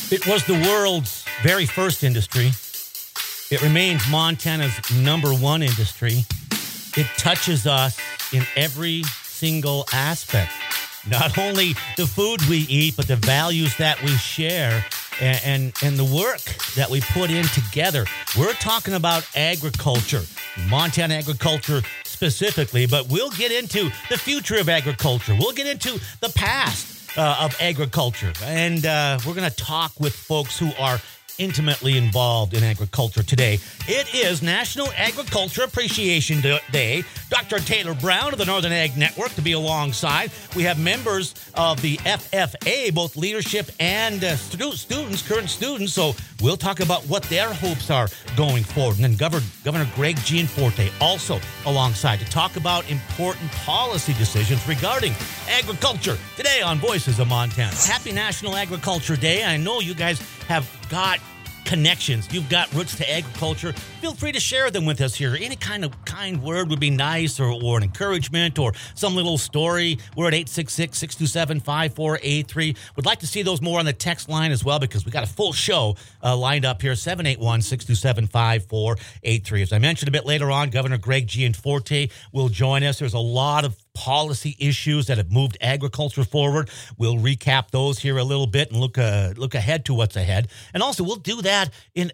It was the world's very first industry. It remains Montana's number one industry. It touches us in every single aspect. Not only the food we eat, but the values that we share and the work that we put in together. We're talking about agriculture, Montana agriculture specifically, but we'll get into the future of agriculture. We'll get into the past of agriculture. And we're going to talk with folks who are intimately involved in agriculture today. It is National Agriculture Appreciation Day. Dr. Taylor Brown of the Northern Ag Network to be alongside. We have members of the FFA, both leadership and students, current students. So we'll talk about what their hopes are going forward. And then Governor Greg Gianforte also alongside to talk about important policy decisions regarding agriculture today on Voices of Montana. Happy National Agriculture Day. I know you guys have got connections. You've got roots to agriculture. Feel free to share them with us here. Any kind of kind word would be nice, or an encouragement, or some little story. We're at 866-627-5483. Would like to see those more on the text line as well, because we got a full show lined up here, 781-627-5483. As I mentioned a bit later on, Governor Greg Gianforte will join us. There's a lot of policy issues that have moved agriculture forward. We'll recap those here a little bit and look ahead to what's ahead. And also, we'll do that in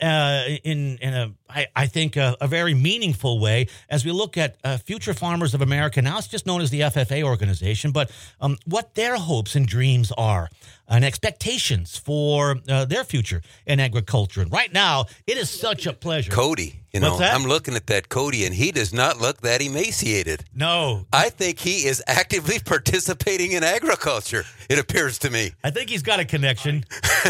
I think a very meaningful way as we look at Future Farmers of America. Now it's just known as the FFA organization, but what their hopes and dreams are and expectations for their future in agriculture. And right now, it is such a pleasure. Cody, I'm looking at that Cody, and he does not look that emaciated. No. I think he is actively participating in agriculture, it appears to me. I think he's got a connection.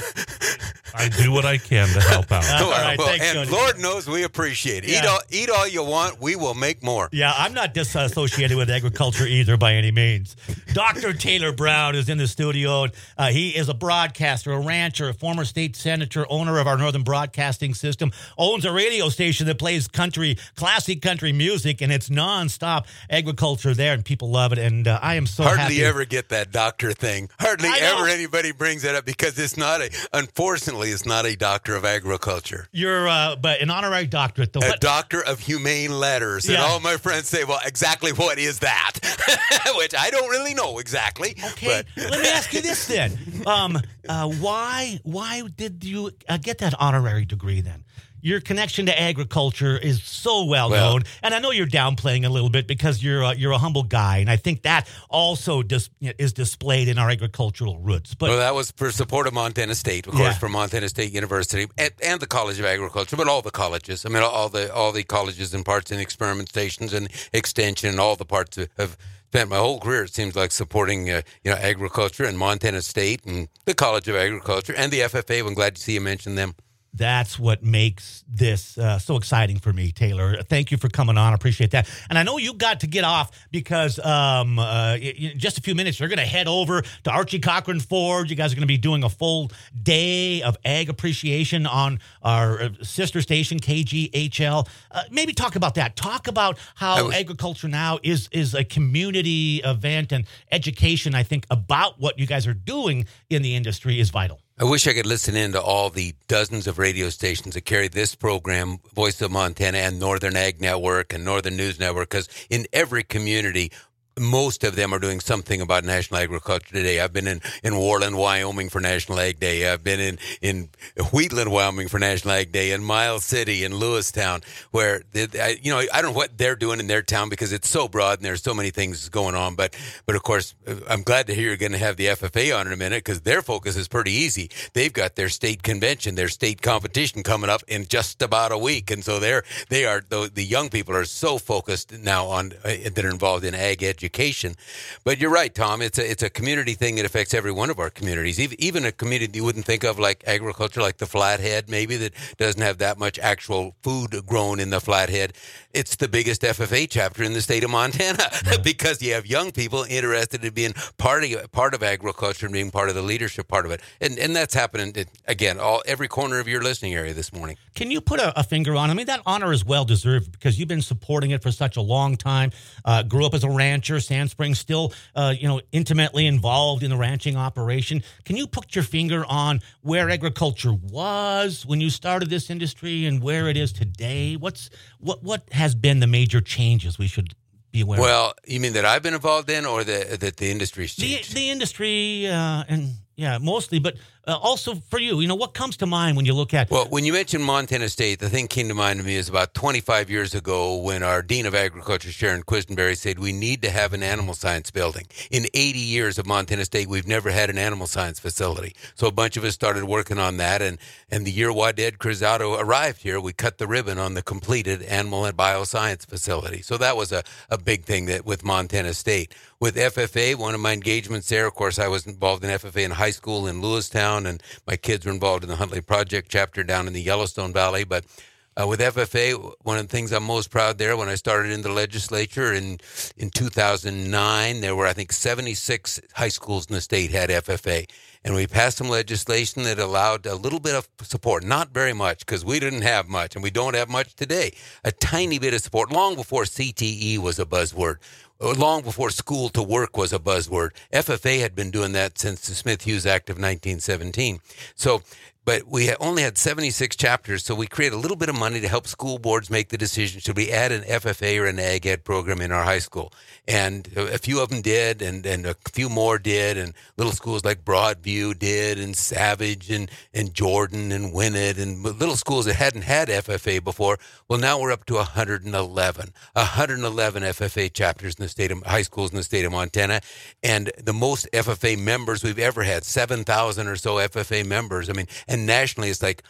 I do what I can to help out. All right, thanks, and Cody. Lord knows we appreciate it. Yeah. Eat all you want. We will make more. Yeah, I'm not disassociated with agriculture either by any means. Dr. Taylor Brown is in the studio. He is a broadcaster, a rancher, a former state senator, owner of our Northern Broadcasting System, owns a radio station that plays classic country music, and it's nonstop agriculture there, and people love it. And I am so happy. Hardly ever get that doctor thing. Hardly ever anybody brings it up because unfortunately, it's not a doctor of agriculture. You're, but an honorary doctorate. A doctor of humane letters. Yeah. And all my friends say, well, exactly what is that? Which I don't really know exactly. Okay, let me ask you this then. Why did you get that honorary degree then? Your connection to agriculture is so well known, and I know you're downplaying a little bit because you're a humble guy, and I think that also is displayed in our agricultural roots. But that was for support of Montana State, of course, for Montana State University and the College of Agriculture, but all the colleges. I mean, all the colleges and parts and experiment stations and extension and all the parts have spent my whole career, it seems like, supporting agriculture and Montana State and the College of Agriculture and the FFA. I'm glad to see you mention them. That's what makes this so exciting for me, Taylor. Thank you for coming on. I appreciate that. And I know you got to get off because in just a few minutes, you're going to head over to Archie Cochran Ford. You guys are going to be doing a full day of ag appreciation on our sister station, KGHL. Maybe talk about that. Talk about how Agriculture Now is a community event, and education, I think, about what you guys are doing in the industry is vital. I wish I could listen in to all the dozens of radio stations that carry this program, Voice of Montana and Northern Ag Network and Northern News Network, because in every community, most of them are doing something about national agriculture today. I've been in Worland, Wyoming for National Ag Day. I've been in Wheatland, Wyoming for National Ag Day, in Miles City, in Lewistown, where, I don't know what they're doing in their town because it's so broad and there's so many things going on. But of course, I'm glad to hear you're going to have the FFA on in a minute because their focus is pretty easy. They've got their state convention, their state competition coming up in just about a week. And so the young people are so focused now on that are involved in ag education. But you're right, Tom. It's a community thing that affects every one of our communities. Even a community you wouldn't think of like agriculture, like the Flathead, maybe, that doesn't have that much actual food grown in the Flathead. It's the biggest FFA chapter in the state of Montana because you have young people interested in being part of agriculture and being part of the leadership part of it. And that's happening, again, every corner of your listening area this morning. Can you put a finger on, I mean, that honor is well-deserved because you've been supporting it for such a long time, grew up as a rancher, agriculture. Sand Springs still, intimately involved in the ranching operation. Can you put your finger on where agriculture was when you started this industry and where it is today? What has been the major changes we should be aware of? Well, you mean that I've been involved in, or that the industry's changed? The industry, mostly, but also for you, what comes to mind when you look at... Well, when you mentioned Montana State, the thing came to mind to me is about 25 years ago when our Dean of Agriculture, Sharon Quisenberry, said we need to have an animal science building. In 80 years of Montana State, we've never had an animal science facility. So a bunch of us started working on that, and the year Waded Cruzado arrived here, we cut the ribbon on the completed animal and bioscience facility. So that was a big thing that with Montana State. With FFA, one of my engagements there, of course, I was involved in FFA in high school in Lewistown, and my kids were involved in the Huntley Project chapter down in the Yellowstone Valley. But with FFA, one of the things I'm most proud there, when I started in the legislature in 2009, there were, I think, 76 high schools in the state had FFA. And we passed some legislation that allowed a little bit of support, not very much, because we didn't have much, and we don't have much today. A tiny bit of support, long before CTE was a buzzword. Long before school to work was a buzzword. FFA had been doing that since the Smith-Hughes Act of 1917. But we only had 76 chapters, so we created a little bit of money to help school boards make the decision, should we add an FFA or an Ag Ed program in our high school? And a few of them did, and a few more did, and little schools like Broadview did, and Savage, and Jordan, and Winnett, and little schools that hadn't had FFA before. Well, now we're up to 111 FFA chapters in the state of high schools in the state of Montana, and the most FFA members we've ever had, 7,000 or so FFA members. I mean, and nationally, it's like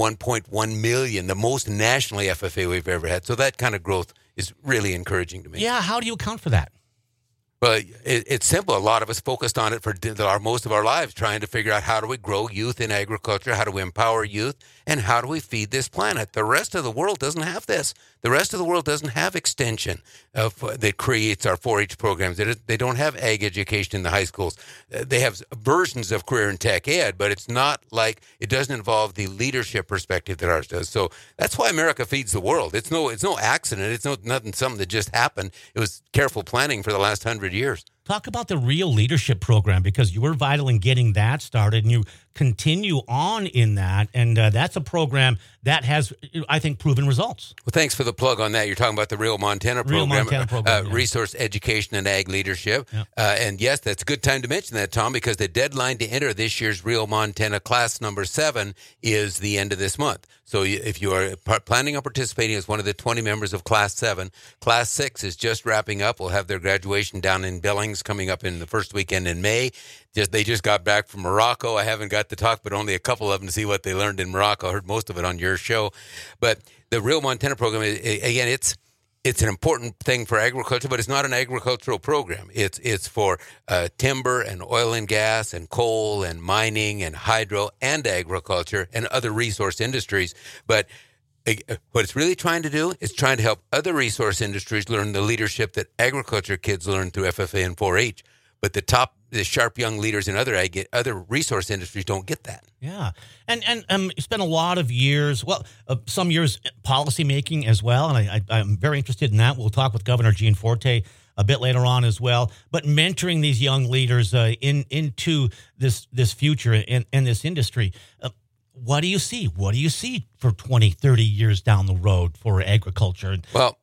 1.1 million, the most nationally FFA we've ever had. So that kind of growth is really encouraging to me. Yeah, how do you account for that? Well, it's simple. A lot of us focused on it for most of our lives, trying to figure out how do we grow youth in agriculture, how do we empower youth, and how do we feed this planet. The rest of the world doesn't have this. The rest of the world doesn't have extension that creates our 4-H programs. They don't have ag education in the high schools. They have versions of career and tech ed, but it's not like, it doesn't involve the leadership perspective that ours does. So that's why America feeds the world. It's no accident. It's nothing something that just happened. It was careful planning for the last 100 years. Talk about the Real Leadership Program, because you were vital in getting that started, and you continue on in that. And that's a program that has, I think, proven results. Well, thanks for the plug on that. You're talking about the Real Montana program, yeah. Resource Education and Ag Leadership. Yeah. And yes, that's a good time to mention that, Tom, because the deadline to enter this year's Real Montana class number 7 is the end of this month. So if you are planning on participating as one of the 20 members of Class 7, Class 6 is just wrapping up. We'll have their graduation down in Billings coming up in the first weekend in May. They just got back from Morocco. I haven't got to talk, but only a couple of them to see what they learned in Morocco. I heard most of it on your show. But the Real Montana program, again, it's an important thing for agriculture, but it's not an agricultural program. It's for timber and oil and gas and coal and mining and hydro and agriculture and other resource industries. But what it's really trying to do is trying to help other resource industries learn the leadership that agriculture kids learn through FFA and 4-H. But the sharp young leaders in other resource industries don't get that. Yeah. And you spent a lot of years, some years policy making as well. And I'm very interested in that. We'll talk with Governor Gianforte a bit later on as well. But mentoring these young leaders into this future and this industry. What do you see? What do you see for 20, 30 years down the road for agriculture? Well,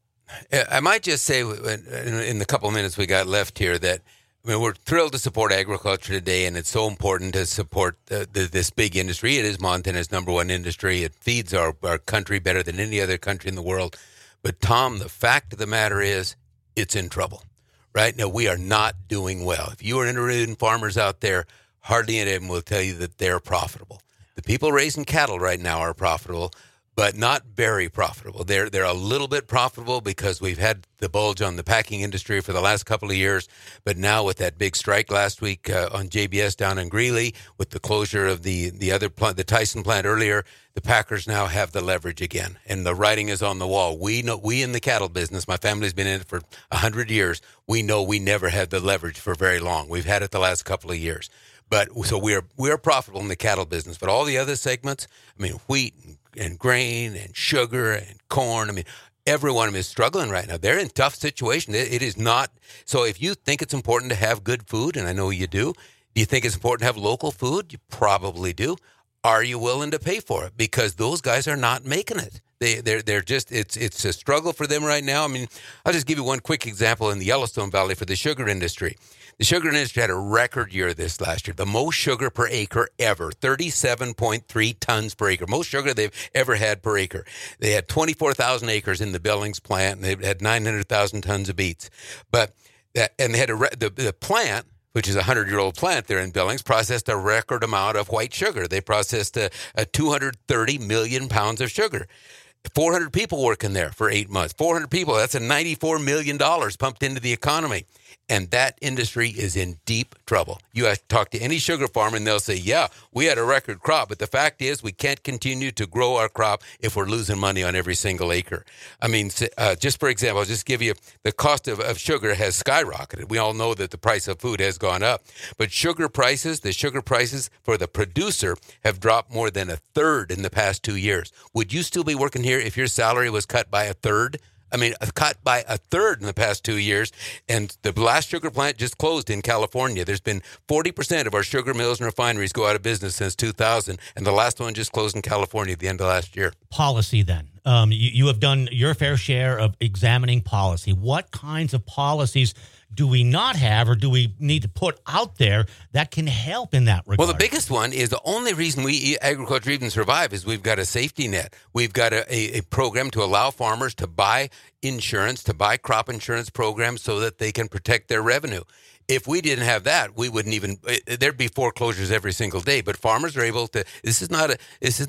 I might just say in the couple of minutes we got left here that we're thrilled to support agriculture today, and it's so important to support this big industry. It is Montana's number one industry. It feeds our country better than any other country in the world. But, Tom, the fact of the matter is it's in trouble. Right now, we are not doing well. If you are interested in farmers out there, hardly any of them will tell you that they're profitable. The people raising cattle right now are profitable, but not very profitable. They're a little bit profitable because we've had the bulge on the packing industry for the last couple of years. But now with that big strike last week on JBS down in Greeley, with the closure of the other plant, the Tyson plant earlier, the packers now have the leverage again, and the writing is on the wall. We know, we in the cattle business, my family's been in it for 100 years. We know we never had the leverage for very long. We've had it the last couple of years. But so we are profitable in the cattle business. But all the other segments, I mean, wheat and grain and sugar and corn, I mean, every one of them is struggling right now. They're in a tough situation. It is not. So if you think it's important to have good food, and I know you do you think it's important to have local food? You probably do. Are you willing to pay for it? Because those guys are not making it. They're just, it's a struggle for them right now. I mean, I'll just give you one quick example in the Yellowstone Valley for the sugar industry. The sugar industry had a record year this last year, the most sugar per acre ever, 37.3 tons per acre, most sugar they've ever had per acre. They had 24,000 acres in the Billings plant, and they had 900,000 tons of beets. But and they had the plant, which is a 100-year-old plant there in Billings, processed a record amount of white sugar. They processed a 230 million pounds of sugar. 400 people working there for 8 months. 400 people, that's a $94 million pumped into the economy. And that industry is in deep trouble. You have to talk to any sugar farmer and they'll say, yeah, we had a record crop. But the fact is we can't continue to grow our crop if we're losing money on every single acre. I mean, just for example, I'll just give you the cost of sugar has skyrocketed. We all know that the price of food has gone up. But the sugar prices for the producer have dropped more than a third in the past 2 years. Would you still be working here if your salary was cut by a third? I mean, cut by a third in the past 2 years. And the last sugar plant just closed in California. There's been 40% of our sugar mills and refineries go out of business since 2000. And the last one just closed in California at the end of last year. Policy then. You have done your fair share of examining policy. What kinds of policies do we not have or do we need to put out there that can help in that regard? Well, the biggest one is the only reason we agriculture even survive is we've got a safety net. We've got a program to allow farmers to buy insurance, to buy crop insurance programs so that they can protect their revenue. If we didn't have that, we wouldn't even. There'd be foreclosures every single day. But farmers are able to. This is not a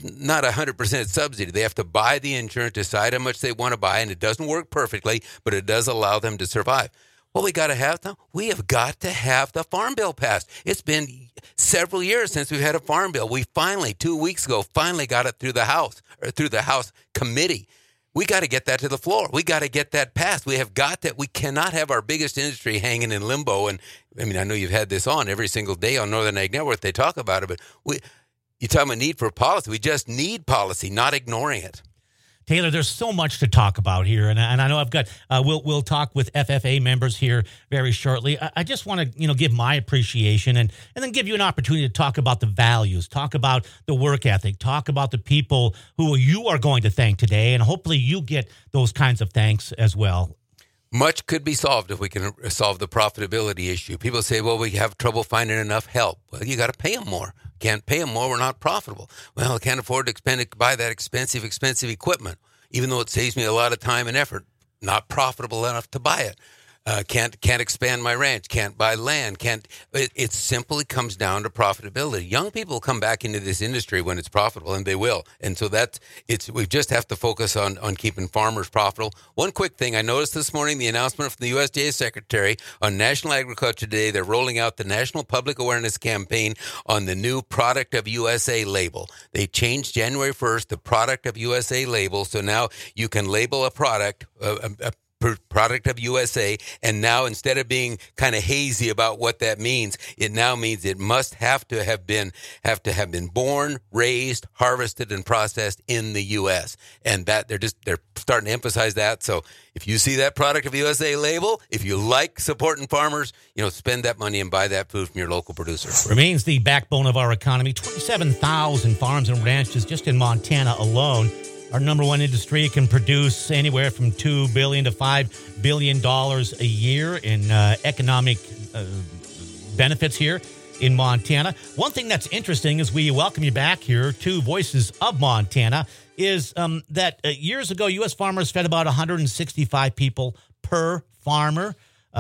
100% subsidy. They have to buy the insurance, decide how much they want to buy, and it doesn't work perfectly, but it does allow them to survive. Well, we got to have them. We have got to have the Farm Bill passed. It's been several years since we've had a Farm Bill. We finally, 2 weeks ago, got it through the House committee. We got to get that to the floor. We got to get that passed. We have got that. We cannot have our biggest industry hanging in limbo. And I mean, I know you've had this on every single day on Northern Ag Network. They talk about it, but you talk about need for policy. We just need policy, not ignoring it. Taylor, there's so much to talk about here, and I know I've got. We'll talk with FFA members here very shortly. I just want to give my appreciation and then give you an opportunity to talk about the values, talk about the work ethic, talk about the people who you are going to thank today, and hopefully you get those kinds of thanks as well. Much could be solved if we can solve the profitability issue. People say, well, we have trouble finding enough help. Well, you got to pay them more. Can't pay them more, we're not profitable. Well, I can't afford to buy that expensive equipment, even though it saves me a lot of time and effort. Not profitable enough to buy it. Can't expand my ranch. Can't buy land. It simply comes down to profitability. Young people come back into this industry when it's profitable, and they will. And so we just have to focus on keeping farmers profitable. One quick thing I noticed this morning: the announcement from the USDA Secretary on National Agriculture Day. They're rolling out the National Public Awareness Campaign on the new Product of USA label. They changed January 1st the Product of USA label, so now you can label a product. Product of USA, and now instead of being kind of hazy about what that means, it now means it must have to have been born, raised, harvested, and processed in the U.S. And that they're starting to emphasize that. So if you see that Product of USA label, if you like supporting farmers, spend that money and buy that food from your local producer. Remains the backbone of our economy. 27,000 farms and ranches just in Montana alone. Our number one industry can produce anywhere from $2 billion to $5 billion a year in economic benefits here in Montana. One thing that's interesting as we welcome you back here to Voices of Montana is that years ago, U.S. farmers fed about 165 people per farmer.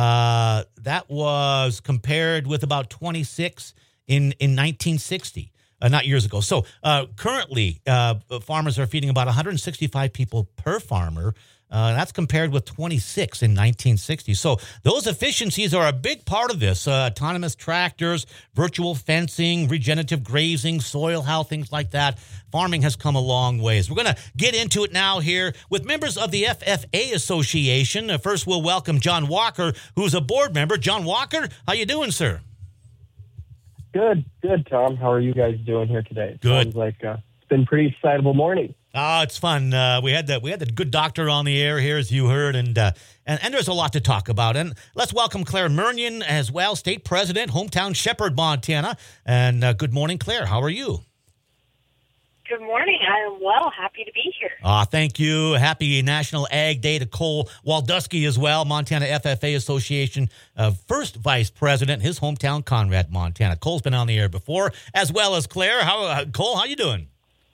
That was compared with about 26 in 1960. Not years ago. So currently, farmers are feeding about 165 people per farmer. That's compared with 26 in 1960. So those efficiencies are a big part of this. Autonomous tractors, virtual fencing, regenerative grazing, soil health, things like that. Farming has come a long ways. We're going to get into it now here with members of the FFA Association. First, we'll welcome John Walker, who's a board member. John Walker, how you doing, sir? Good, Tom. How are you guys doing here today? Good. Sounds like been a pretty excitable morning. Oh, it's fun. We had the good doctor on the air here, as you heard, and there's a lot to talk about. And let's welcome Claire Murnion as well, state president, hometown Shepherd, Montana. And good morning, Claire. How are you? Good morning. I am well. Happy to be here. Thank you. Happy National Ag Day to Cole Waldusky as well, Montana FFA Association first vice president, his hometown Conrad, Montana. Cole's been on the air before, as well as Claire. Cole, how you doing?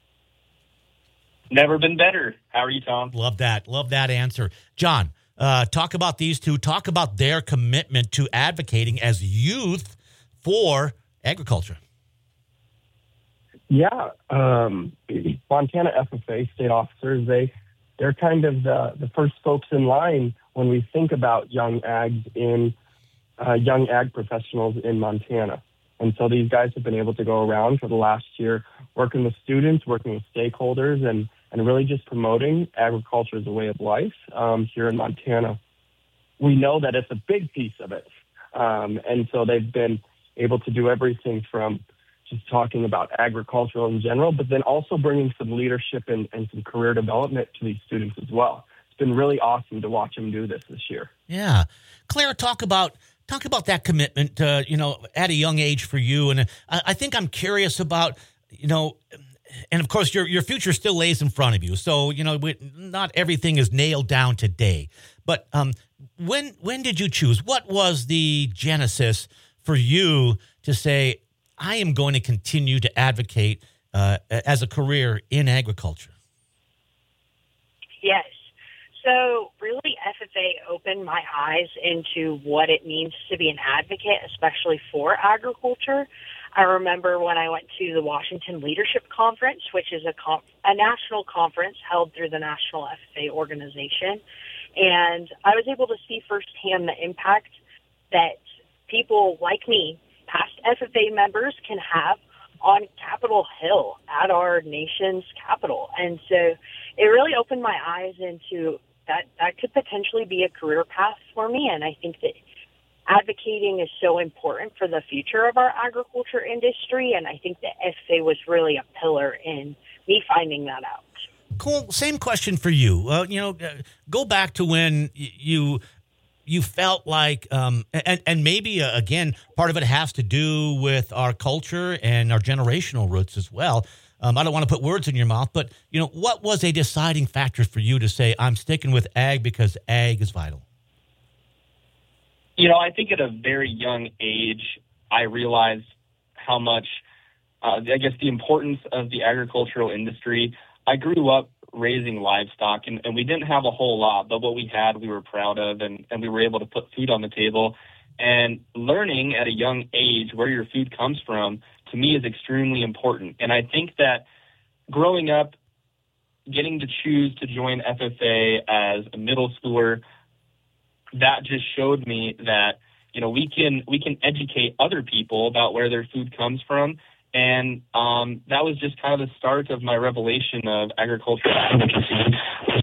Never been better. How are you, Tom? Love that answer. John, talk about these two. Talk about their commitment to advocating as youth for agriculture. Yeah, Montana FFA state officers, they're kind of the first folks in line when we think about young ag professionals in Montana. And so these guys have been able to go around for the last year working with students, working with stakeholders, and really just promoting agriculture as a way of life here in Montana. We know that it's a big piece of it. And so they've been able to do everything from just talking about agriculture in general, but then also bringing some leadership and some career development to these students as well. It's been really awesome to watch them do this year. Yeah. Claire, talk about that commitment, at a young age for you. And I think I'm curious about, and of course your future still lays in front of you. So, not everything is nailed down today. But when did you choose? What was the genesis for you to say, I am going to continue to advocate as a career in agriculture? Yes. So really, FFA opened my eyes into what it means to be an advocate, especially for agriculture. I remember when I went to the Washington Leadership Conference, which is a national conference held through the National FFA organization, and I was able to see firsthand the impact that people like me, past FFA members, can have on Capitol Hill at our nation's capital. And so it really opened my eyes into that could potentially be a career path for me. And I think that advocating is so important for the future of our agriculture industry. And I think that FFA was really a pillar in me finding that out. Cool. Same question for you. Go back to when you felt like, and maybe, again, part of it has to do with our culture and our generational roots as well. I don't want to put words in your mouth, but, what was a deciding factor for you to say, I'm sticking with ag because ag is vital? I think at a very young age, I realized how much, the importance of the agricultural industry. I grew up raising livestock, and we didn't have a whole lot, but what we had, we were proud of, and we were able to put food on the table. And learning at a young age where your food comes from, to me, is extremely important. And I think that growing up, getting to choose to join FFA as a middle schooler, that just showed me that, we can educate other people about where their food comes from. And that was just kind of the start of my revelation of agricultural advocacy.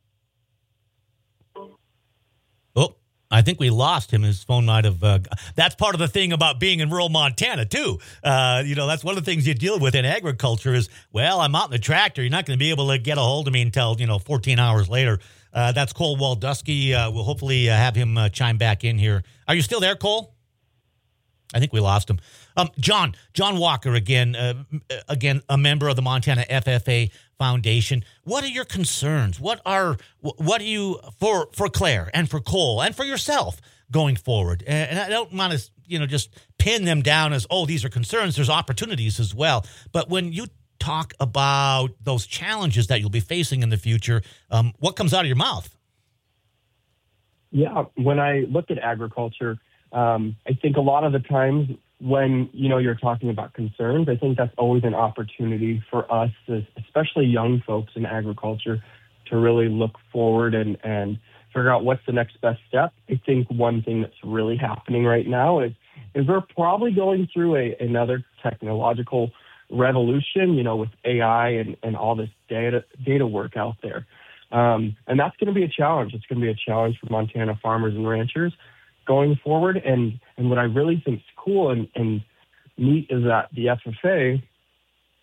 Oh, I think we lost him. His phone might have. That's part of the thing about being in rural Montana, too. That's one of the things you deal with in agriculture is, well, I'm out in the tractor. You're not going to be able to get a hold of me until, 14 hours later. That's Cole Waldusky. We'll hopefully have him chime back in here. Are you still there, Cole? I think we lost him. John Walker, again, a member of the Montana FFA Foundation. What are your concerns? What are you for Claire and for Cole and for yourself going forward? And I don't want to, just pin them down as, these are concerns. There's opportunities as well. But when you talk about those challenges that you'll be facing in the future, what comes out of your mouth? Yeah, when I look at agriculture, I think a lot of the times when, you're talking about concerns, I think that's always an opportunity for us, especially young folks in agriculture, to really look forward and figure out what's the next best step. I think one thing that's really happening right now is we're probably going through another technological revolution, with AI and all this data work out there. And that's going to be a challenge. It's going to be a challenge for Montana farmers and ranchers going forward. And what I really think is cool and neat is that the FFA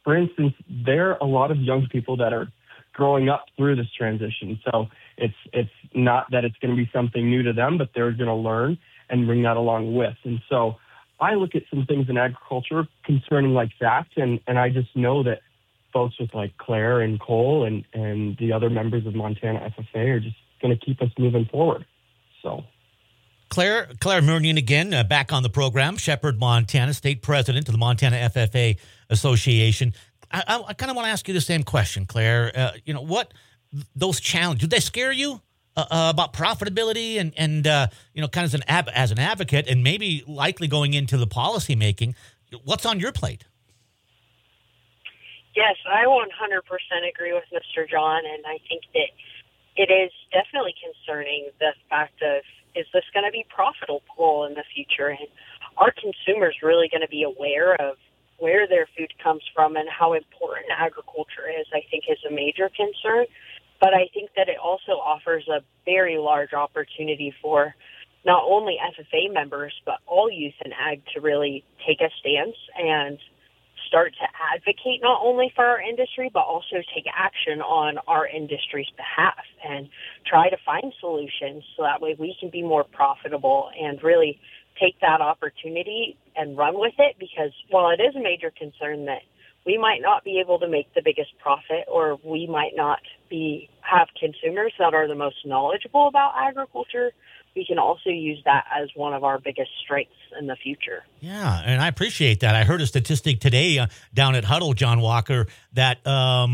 for instance, there are a lot of young people that are growing up through this transition. So it's not that it's going to be something new to them, but they're going to learn and bring that along with. And so I look at some things in agriculture concerning like that, and I just know that folks with like Claire and Cole and the other members of Montana FFA are just going to keep us moving forward. So Claire Murnion again, back on the program, Shepherd, Montana, state president of the Montana FFA Association. I kind of want to ask you the same question, Claire. What those challenges, do they scare you about profitability and kind of as an advocate and maybe likely going into the policy making? What's on your plate? Yes, I 100% agree with Mr. John, and I think that it is definitely concerning the fact of, is this going to be profitable in the future? And are consumers really going to be aware of where their food comes from and how important agriculture is, I think is a major concern. But I think that it also offers a very large opportunity for not only FFA members, but all youth in ag to really take a stance and start to advocate not only for our industry, but also take action on our industry's behalf and try to find solutions so that way we can be more profitable and really take that opportunity and run with it. Because while it is a major concern that we might not be able to make the biggest profit, or we might not have consumers that are the most knowledgeable about agriculture, we can also use that as one of our biggest strengths in the future. Yeah, and I appreciate that. I heard a statistic today down at Huddle, John Walker, that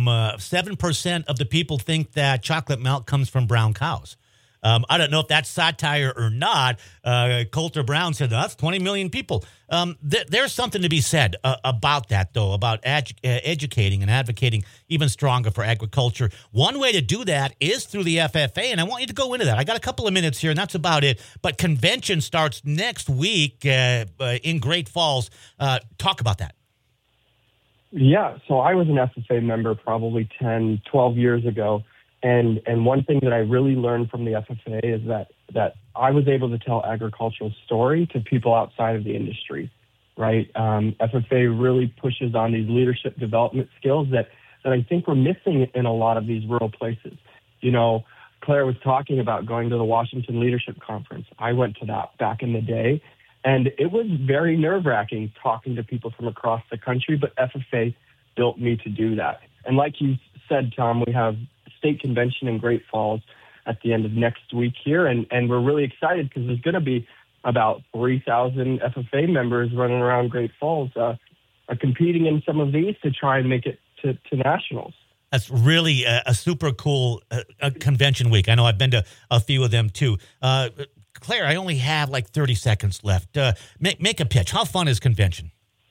7% of the people think that chocolate milk comes from brown cows. I don't know if that's satire or not. Coulter Brown said that's 20 million people. There's something to be said about that, though, about educating and advocating even stronger for agriculture. One way to do that is through the FFA, and I want you to go into that. I got a couple of minutes here, and that's about it. But convention starts next week in Great Falls. Talk about that. Yeah, so I was an FFA member probably 10, 12 years ago. And one thing that I really learned from the FFA is that I was able to tell agricultural story to people outside of the industry, right? FFA really pushes on these leadership development skills that I think we're missing in a lot of these rural places. You know, Claire was talking about going to the Washington Leadership Conference. I went to that back in the day, and it was very nerve-wracking talking to people from across the country, but FFA built me to do that. And like you said, Tom, we have state convention in Great Falls at the end of next week here, and we're really excited because there's going to be about 3,000 FFA members running around Great Falls competing in some of these to try and make it to nationals. That's really a super cool convention week. I know I've been to a few of them too. Claire, I only have like 30 seconds left. Make a pitch. How fun is convention?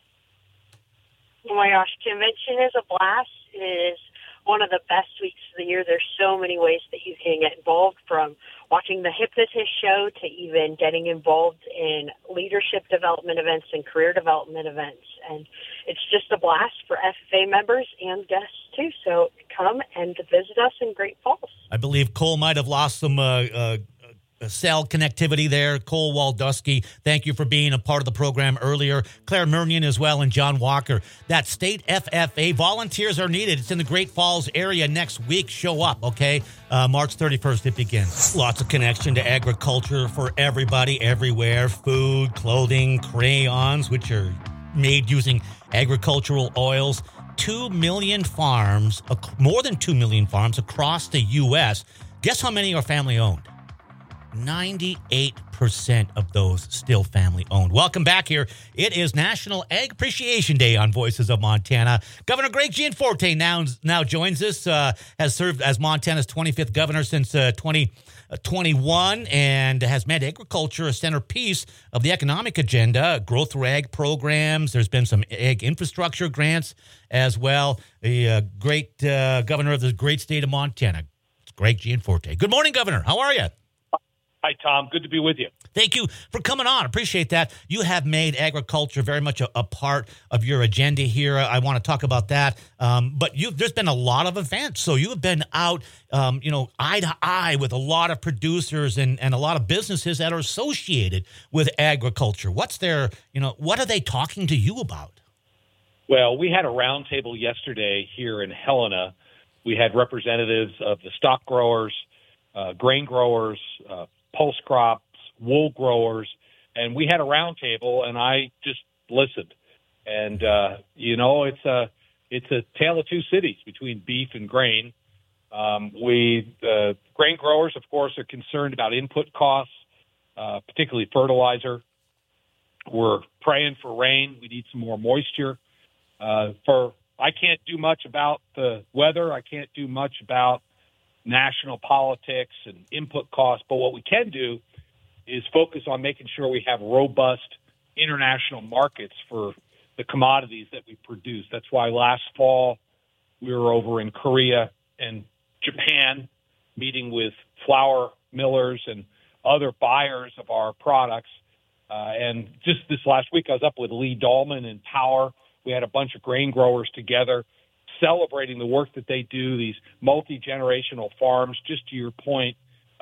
Oh my gosh, convention is a blast. It is one of the best weeks of the year. There's so many ways that you can get involved, from watching the Hypnotist show to even getting involved in leadership development events and career development events. And it's just a blast for FFA members and guests too. So come and visit us in Great Falls. I believe Cole might have lost some cell connectivity there. Cole Waldusky, thank you for being a part of the program earlier. Claire Murnion as well, and John Walker. That state FFA, volunteers are needed. It's in the Great Falls area next week. Show up, okay? March 31st it begins. Lots of connection to agriculture for everybody, everywhere. Food, clothing, crayons, which are made using agricultural oils. 2 million farms, more than 2 million farms across the U.S. Guess how many are family-owned? 98% of those still family-owned. Welcome back here. It is National Ag Appreciation Day on Voices of Montana. Governor Greg Gianforte now joins us, has served as Montana's 25th governor since 2021, and has made agriculture a centerpiece of the economic agenda, growth through ag programs. There's been some ag infrastructure grants as well. The great governor of the great state of Montana, Greg Gianforte. Good morning, Governor. How are you? Hi, Tom. Good to be with you. Thank you for coming on. Appreciate that. You have made agriculture very much a part of your agenda here. I want to talk about that. But there's been a lot of events. So you have been out, eye to eye with a lot of producers and a lot of businesses that are associated with agriculture. What are they talking to you about? Well, we had a roundtable yesterday here in Helena. We had representatives of the stock growers, grain growers, pulse crops, wool growers, and we had a roundtable, and I just listened. And it's a tale of two cities between beef and grain. Grain growers, of course, are concerned about input costs, particularly fertilizer. We're praying for rain. We need some more moisture. I can't do much about the weather. I can't do much about national politics and input costs. But what we can do is focus on making sure we have robust international markets for the commodities that we produce. That's why last fall we were over in Korea and Japan meeting with flour millers and other buyers of our products. And just this last week, I was up with Lee Dahlman and Power. We had a bunch of grain growers together celebrating the work that they do, these multi-generational farms. Just to your point,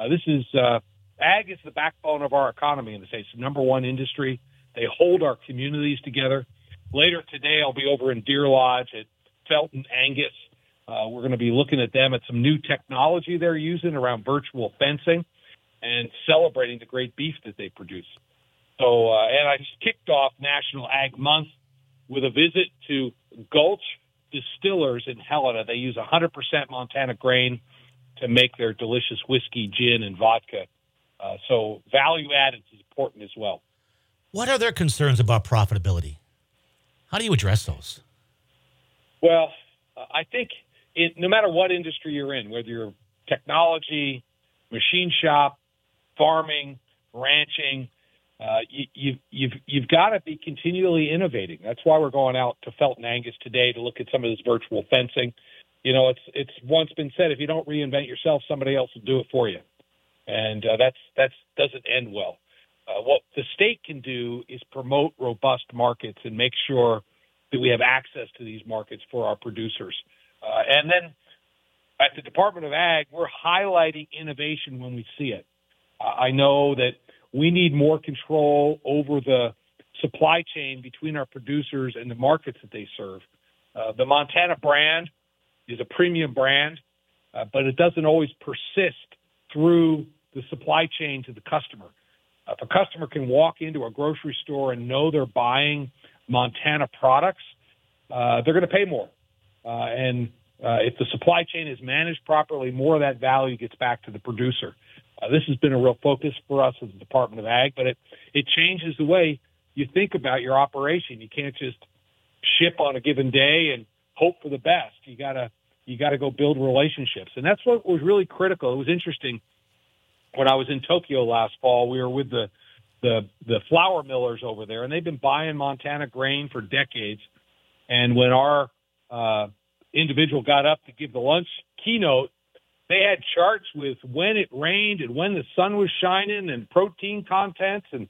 ag is the backbone of our economy in the States. It's the number one industry. They hold our communities together. Later today, I'll be over in Deer Lodge at Felton Angus. We're going to be looking at them at some new technology they're using around virtual fencing and celebrating the great beef that they produce. So, and I just kicked off National Ag Month with a visit to Gulch Distillers in Helena. They use 100% Montana grain to make their delicious whiskey, gin, and vodka. So value added is important as well. What are their concerns about profitability? How do you address those? Well, I think no matter what industry you're in, whether you're technology, machine shop, farming, ranching, you've got to be continually innovating. That's why we're going out to Felton Angus today to look at some of this virtual fencing. It's once been said, if you don't reinvent yourself, somebody else will do it for you. And that doesn't end well. What the state can do is promote robust markets and make sure that we have access to these markets for our producers. And then at the Department of Ag, we're highlighting innovation when we see it. I know that we need more control over the supply chain between our producers and the markets that they serve. The Montana brand is a premium brand, but it doesn't always persist through the supply chain to the customer. If a customer can walk into a grocery store and know they're buying Montana products, they're going to pay more. And if the supply chain is managed properly, more of that value gets back to the producer. This has been a real focus for us as the Department of Ag, but it changes the way you think about your operation. You can't just ship on a given day and hope for the best. You gotta go build relationships, and that's what was really critical. It was interesting when I was in Tokyo last fall. We were with the flour millers over there, and they've been buying Montana grain for decades. And when our individual got up to give the lunch keynote, they had charts with when it rained and when the sun was shining and protein contents. And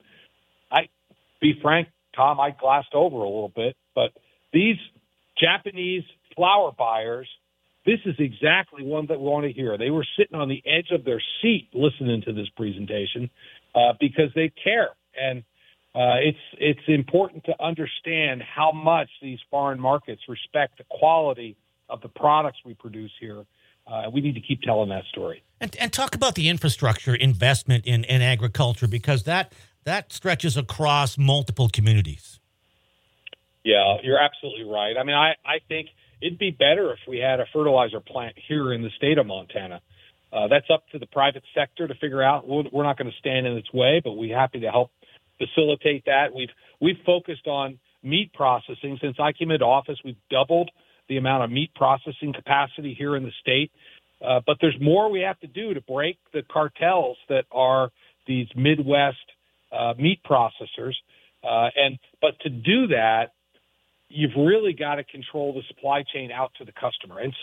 be frank, Tom, I glassed over a little bit, but these Japanese flour buyers, this is exactly one that we want to hear. They were sitting on the edge of their seat listening to this presentation because they care. And it's important to understand how much these foreign markets respect the quality of the products we produce here. We need to keep telling that story. And talk about the infrastructure investment in agriculture, because that stretches across multiple communities. Yeah, you're absolutely right. I mean, I think it'd be better if we had a fertilizer plant here in the state of Montana. That's up to the private sector to figure out. We're not going to stand in its way, but we're happy to help facilitate that. We've focused on meat processing. Since I came into office, we've doubled the amount of meat processing capacity here in the state. But there's more we have to do to break the cartels that are these Midwest meat processors. But to do that, you've really got to control the supply chain out to the customer. And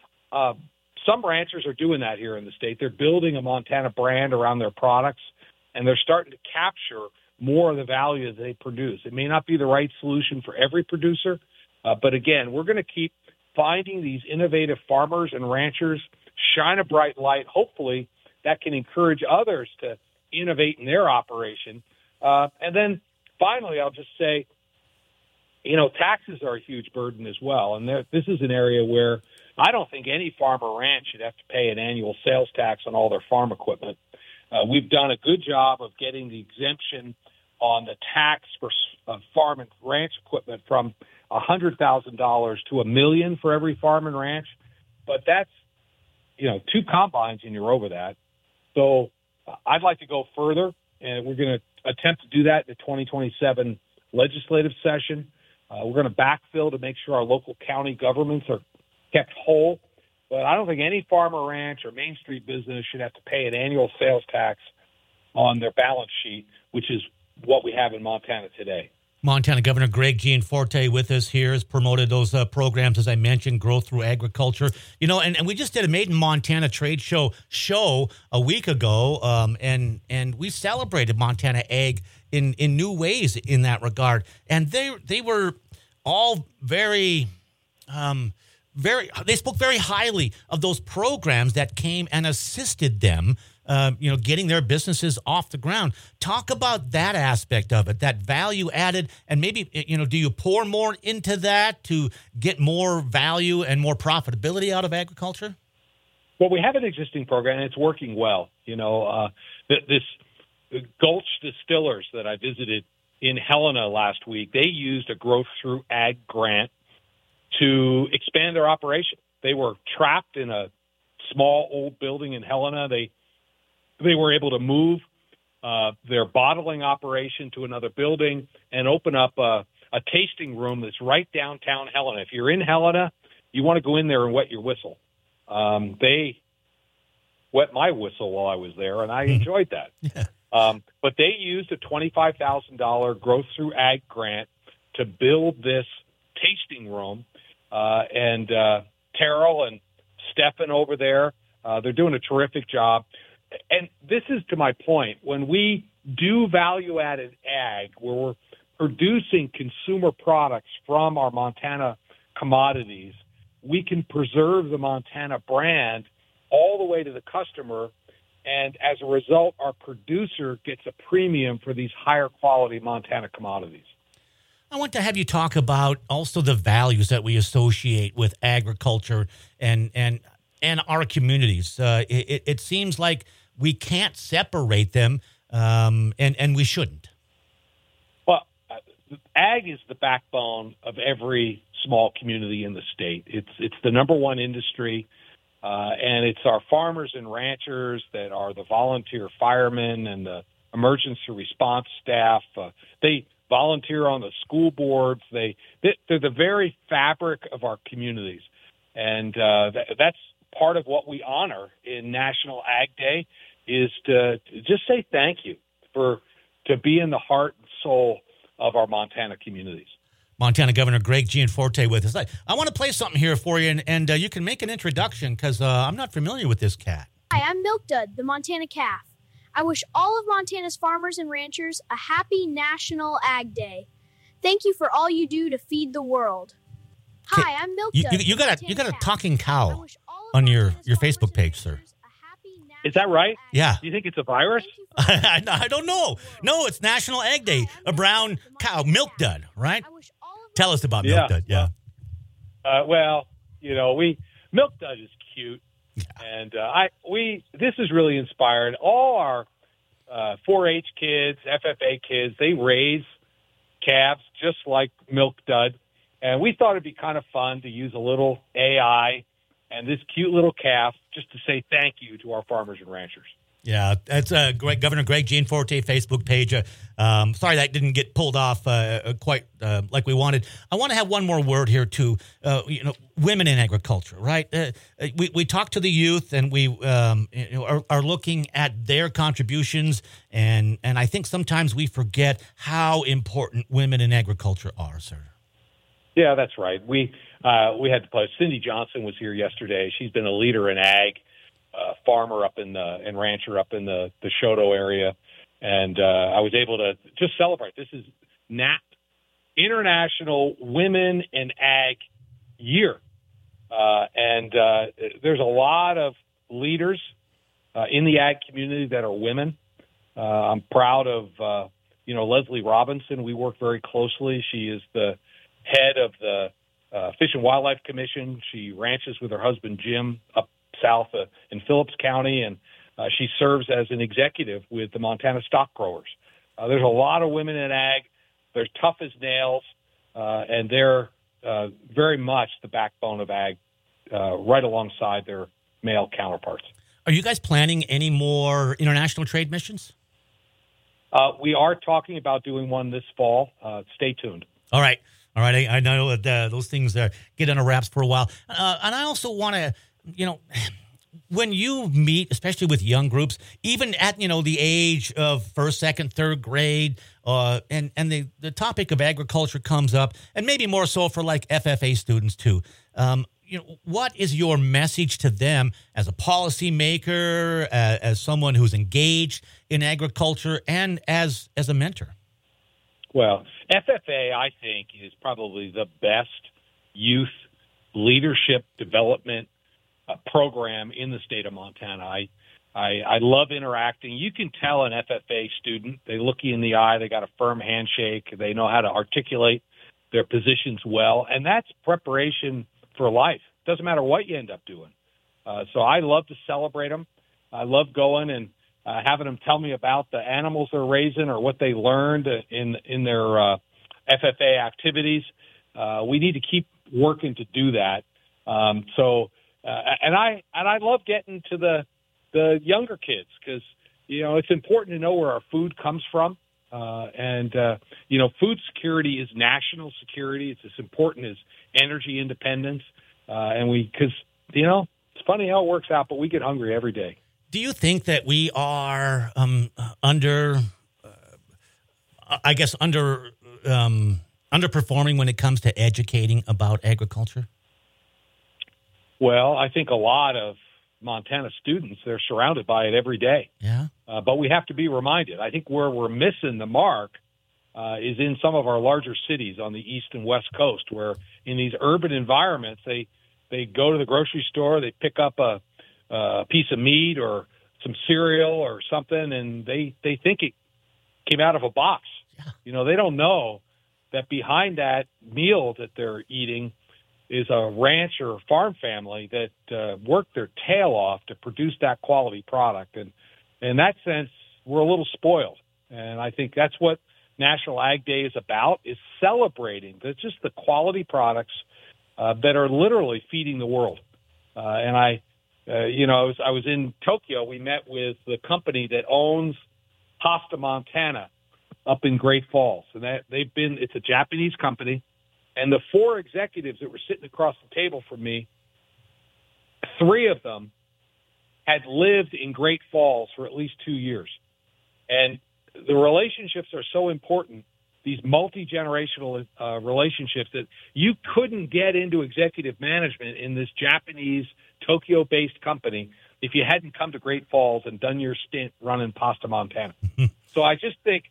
some ranchers are doing that here in the state. They're building a Montana brand around their products, and they're starting to capture more of the value that they produce. It may not be the right solution for every producer, but again, we're going to keep finding these innovative farmers and ranchers, shine a bright light. Hopefully that can encourage others to innovate in their operation. And then finally, I'll just say, taxes are a huge burden as well. And this is an area where I don't think any farm or ranch should have to pay an annual sales tax on all their farm equipment. We've done a good job of getting the exemption on the tax for farm and ranch equipment from $100,000 to $1 million for every farm and ranch. But that's, 2 combines and you're over that. So I'd like to go further, and we're going to attempt to do that in the 2027 legislative session. We're going to backfill to make sure our local county governments are kept whole. But I don't think any farm or ranch or Main Street business should have to pay an annual sales tax on their balance sheet, which is what we have in Montana today. Montana Governor Greg Gianforte with us here has promoted those programs, as I mentioned, Growth Through Agriculture. And we just did a Made in Montana trade show a week ago, and we celebrated Montana Ag in new ways in that regard. And they were all very they spoke very highly of those programs that came and assisted them getting their businesses off the ground. Talk about that aspect of it, that value added, and maybe, do you pour more into that to get more value and more profitability out of agriculture? Well, we have an existing program, and it's working well. This Gulch Distillers that I visited in Helena last week, they used a Growth Through Ag grant to expand their operation. They were trapped in a small old building in Helena. They were able to move their bottling operation to another building and open up a tasting room that's right downtown Helena. If you're in Helena, you want to go in there and wet your whistle. They wet my whistle while I was there, and I enjoyed that. Yeah. But they used a $25,000 Growth Through Ag grant to build this tasting room. And Terrell and Stefan over there, they're doing a terrific job. And this is to my point. When we do value-added ag, where we're producing consumer products from our Montana commodities, we can preserve the Montana brand all the way to the customer. And as a result, our producer gets a premium for these higher quality Montana commodities. I want to have you talk about also the values that we associate with agriculture and our communities. It seems like we can't separate them, and we shouldn't. Well, ag is the backbone of every small community in the state. It's the number one industry, and it's our farmers and ranchers that are the volunteer firemen and the emergency response staff. They volunteer on the school boards. They're the very fabric of our communities. And that's part of what we honor in National Ag Day, is to just say thank you to be in the heart and soul of our Montana communities. Montana Governor Greg Gianforte with us. I want to play something here for you, and you can make an introduction, because I'm not familiar with this cat. Hi, I'm Milk Dud, the Montana calf. I wish all of Montana's farmers and ranchers a happy National Ag Day. Thank you for all you do to feed the world. Hi, I'm Milk Dud. You got a talking cow on your Facebook page, sir. Is that right? Yeah. Do you think it's a virus? I don't know. No, it's National Ag Day. A brown cow, Milk Dud, right? Tell us about Milk Dud. Yeah. Milk Dud is cute, and this is really inspired. All our 4-H kids, FFA kids, they raise calves just like Milk Dud, and we thought it'd be kind of fun to use a little AI and this cute little calf just to say thank you to our farmers and ranchers. Yeah, that's Governor Greg Gianforte Facebook page. Sorry that didn't get pulled off quite like we wanted. I want to have one more word here too. Women in agriculture, right? We talk to the youth, and we are looking at their contributions, and I think sometimes we forget how important women in agriculture are, sir. Yeah, that's right. We had to play. Cindy Johnson was here yesterday. She's been a leader in ag. Farmer up and rancher up in the Choteau area, and I was able to just celebrate. This is International Women in Ag Year, and there's a lot of leaders in the ag community that are women. I'm proud of Leslie Robinson. We work very closely. She is the head of the Fish and Wildlife Commission. She ranches with her husband, Jim, up south in Phillips County, and she serves as an executive with the Montana Stock Growers. There's a lot of women in ag. They're tough as nails, and they're very much the backbone of ag, right alongside their male counterparts. Are you guys planning any more international trade missions? We are talking about doing one this fall. Stay tuned. All right. I know that those things get under wraps for a while. And I also want to, when you meet, especially with young groups, even at, the age of first, second, third grade, and the topic of agriculture comes up, and maybe more so for like FFA students too. What is your message to them as a policymaker, as someone who's engaged in agriculture, and as a mentor? Well, FFA, I think, is probably the best youth leadership development program in the state of Montana. I love interacting. You can tell an FFA student, they look you in the eye, they got a firm handshake, they know how to articulate their positions well, and that's preparation for life. Doesn't matter what you end up doing. So I love to celebrate them. I love going and having them tell me about the animals they're raising or what they learned in their FFA activities. We need to keep working to do that. And I love getting to the younger kids because it's important to know where our food comes from. Food security is national security. It's as important as energy independence. Because it's funny how it works out, but we get hungry every day. Do you think that we are underperforming when it comes to educating about agriculture? Well, I think a lot of Montana students, they're surrounded by it every day. Yeah. But we have to be reminded. I think where we're missing the mark is in some of our larger cities on the east and west coast, where in these urban environments, they go to the grocery store, they pick up a piece of meat or some cereal or something, and they think it came out of a box. Yeah. They don't know that behind that meal that they're eating is a ranch or a farm family that worked their tail off to produce that quality product. And in that sense, we're a little spoiled. And I think that's what National Ag Day is about, is celebrating just the quality products that are literally feeding the world. I was in Tokyo. We met with the company that owns Pasta Montana up in Great Falls. And it's a Japanese company. And the 4 executives that were sitting across the table from me, 3 of them had lived in Great Falls for at least 2 years. And the relationships are so important, these multi-generational relationships, that you couldn't get into executive management in this Japanese Tokyo-based company if you hadn't come to Great Falls and done your stint running Pasta Montana. So I just think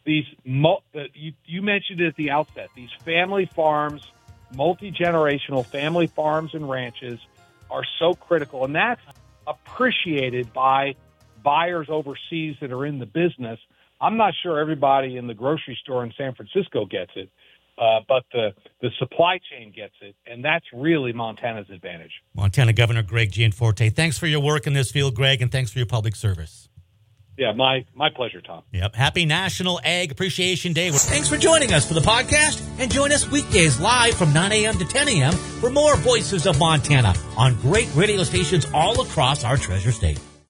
you mentioned it at the outset, these family farms, multi-generational family farms and ranches are so critical, and that's appreciated by buyers overseas that are in the business. I'm not sure everybody in the grocery store in San Francisco gets it, but the supply chain gets it, and that's really Montana's advantage. Montana Governor Greg Gianforte, thanks for your work in this field, Greg, and thanks for your public service. Yeah, my pleasure, Tom. Yep. Happy National Ag Appreciation Day. Thanks for joining us for the podcast, and join us weekdays live from 9 a.m. to 10 a.m. for more Voices of Montana on great radio stations all across our treasure state.